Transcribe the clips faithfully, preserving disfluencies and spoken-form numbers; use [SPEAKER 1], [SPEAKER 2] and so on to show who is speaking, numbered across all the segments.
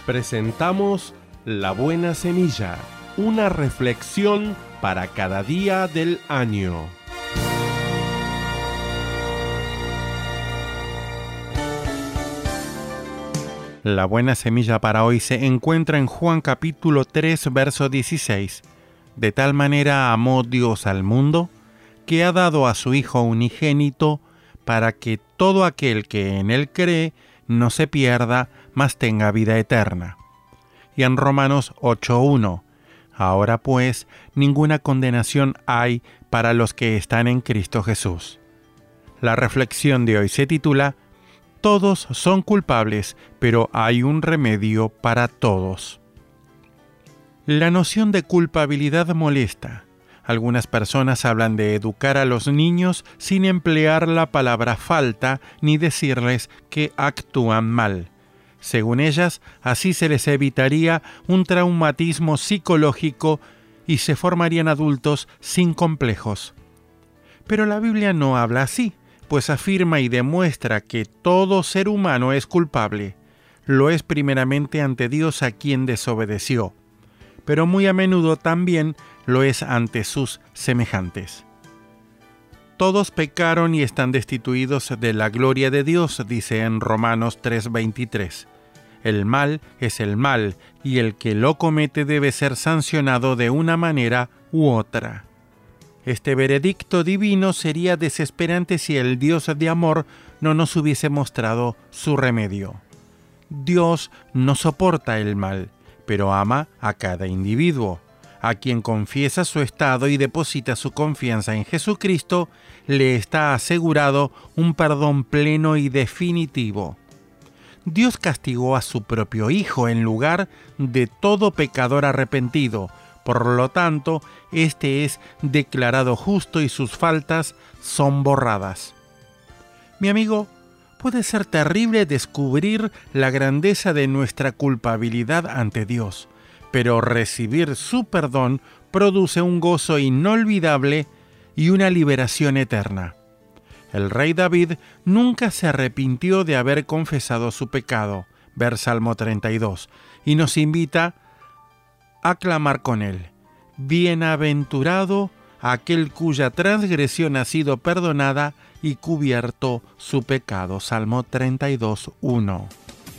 [SPEAKER 1] presentamos La Buena Semilla, una reflexión para cada día del año.
[SPEAKER 2] La buena semilla para hoy se encuentra en Juan capítulo tres, verso dieciséis. De tal manera amó Dios al mundo, que ha dado a su Hijo unigénito, para que todo aquel que en él cree no se pierda, mas tenga vida eterna. Y en Romanos ocho uno, ahora pues, ninguna condenación hay para los que están en Cristo Jesús. La reflexión de hoy se titula Todos son culpables, pero hay un remedio para todos. La noción de culpabilidad molesta. Algunas personas hablan de educar a los niños sin emplear la palabra falta ni decirles que actúan mal. Según ellas, así se les evitaría un traumatismo psicológico y se formarían adultos sin complejos. Pero la Biblia no habla así, pues afirma y demuestra que todo ser humano es culpable. Lo es primeramente ante Dios a quien desobedeció, pero muy a menudo también lo es ante sus semejantes. Todos pecaron y están destituidos de la gloria de Dios, dice en Romanos tres veintitrés. El mal es el mal, y el que lo comete debe ser sancionado de una manera u otra. Este veredicto divino sería desesperante si el Dios de amor no nos hubiese mostrado su remedio. Dios no soporta el mal, pero ama a cada individuo. A quien confiesa su estado y deposita su confianza en Jesucristo, le está asegurado un perdón pleno y definitivo. Dios castigó a su propio Hijo en lugar de todo pecador arrepentido. Por lo tanto, éste es declarado justo y sus faltas son borradas. Mi amigo, puede ser terrible descubrir la grandeza de nuestra culpabilidad ante Dios, pero recibir su perdón produce un gozo inolvidable y una liberación eterna. El rey David nunca se arrepintió de haber confesado su pecado, ver Salmo treinta y dos, y nos invita a clamar con él: Bienaventurado aquel cuya transgresión ha sido perdonada y cubierto su pecado. Salmo treinta y dos, uno.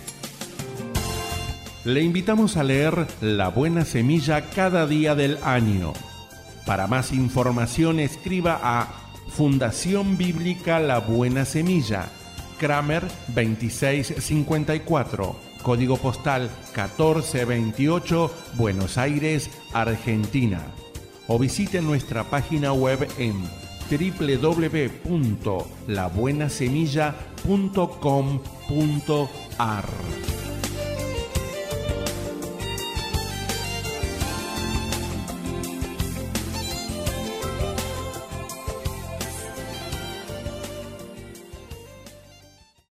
[SPEAKER 1] Le invitamos a leer La Buena Semilla cada día del año. Para más información escriba a Fundación Bíblica La Buena Semilla, Kramer veintiséis cincuenta y cuatro, Código Postal catorce veintiocho, Buenos Aires, Argentina. O visite nuestra página web en doble u doble u doble u punto la buena semilla punto com punto a r.